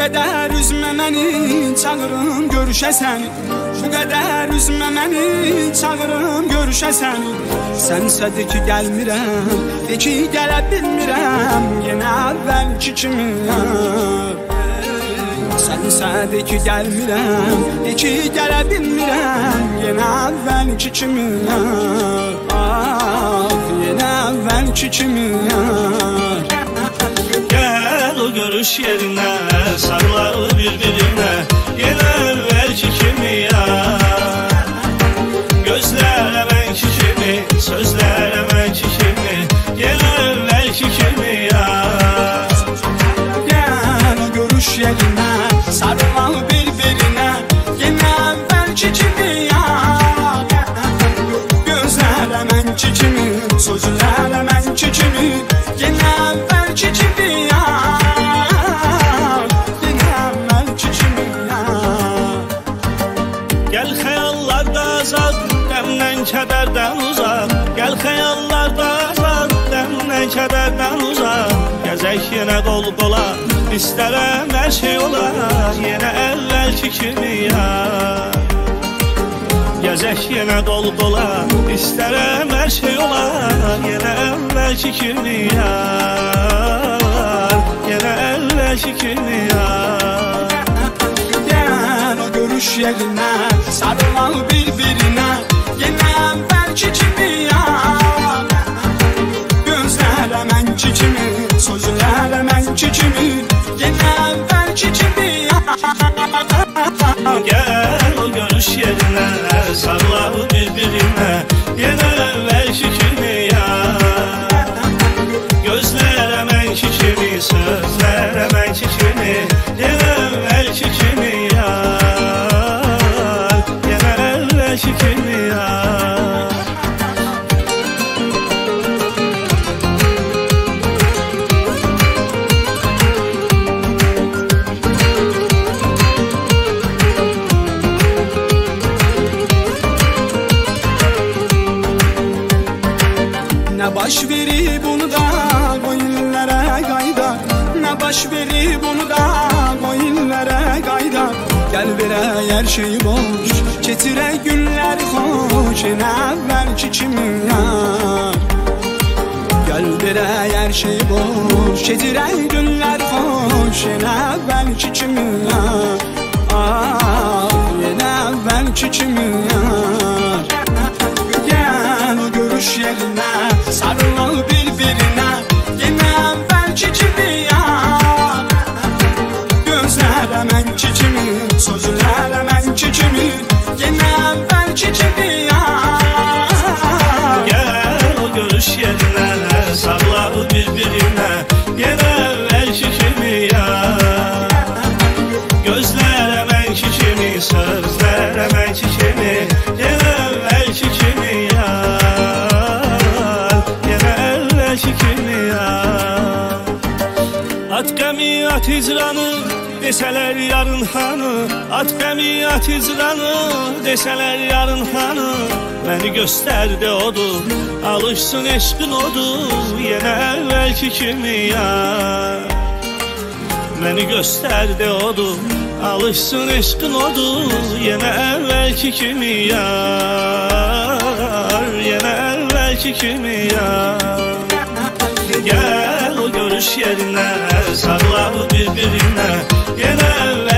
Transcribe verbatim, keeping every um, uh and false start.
qədər üzmə məni, çağırım görüşə səni. Bu qədər üzmə məni, çağırım görüşə səni. Sənsə de ki gəlmirəm, de ki gələ bilmirəm, yenə əvvəlki kimi. Sənsə de ki gəlmirəm, de ki gələ bilmirəm, yenə əvvəlki kimi. Ah, yenə əvvəlki kimi. Gel o görüş yerine, sarılalım birbirine, yine evvelki kimi ya. Gözler emenki kimi, sözler emenki kimi, yine evvelki kimi ya. Gel o görüş yerine, sarılalım birbirine, yine evvelki kimi ya. Gözler emenki kimi, sözler emenki kimi, yine evvelki kimi ya. Kederden uzak, gel xəyallarda azad, dəmdən kədərdən uzak. Gəzək yenə qol qola, istərəm hər şey olar, yenə əvvəlki kimi ya. Gəzək yenə qol qola, istərəm hər şey olar, yenə əvvəlki kimi ya. Yenə əvvəlki kimi ya. Gel o görüş yerine, sarılalım birbirine, yine əvvəlki kimi ya. Gözlər əmənki kimi, sözlər əmənki kimi, yine əvvəlki kimi ya. Gel o görüş yerine, sarılalım birbirine, yine əvvəlki kimi ya. Gözlər əmənki kimi, sözlər əmənki kimi, yine əvvəlki kimi ya. Yine əvvəlki kimi ya. Nə baş verib bunu da qoyunlərə qayda, nə baş verib bunu da qoyunlərə qayda. Gəl verək hər şey boş, keçirək günləri xoş, yenə əvvəlki kimi ya. Gəl verək hər şey boş, keçirək günləri xoş, yenə əvvəlki kimi ya. Ah, yenə əvvəlki kimi ya. Gel o görüş yerine, sarılalım birbirine, yine əvvəlki kimi ya. Gözlər əmənki kimi, sözlər əmənki kimi, yine əvvəlki kimi ya. Gel o görüş yerine, sarılalım birbirine, yine əvvəlki kimi ya. Gözlər əmənki kimi, sözlər əmənki kimi, yine əvvəlki kimi ya. Yine əvvəlki kimi ya. At qəmi, at icranı, desələr yarın hanı. At qəmi, at icranı, desələr yarın hanı. Məni göstərdi odur, alışsın eşqin odur, yenə əvvəlki kimi ya. Məni göstərdi odur, alışsın eşqin odur, yenə əvvəlki kimi ya. Yenə əvvəlki kimi ya. Gel o görüş yerine, sarılalım birbirine, yine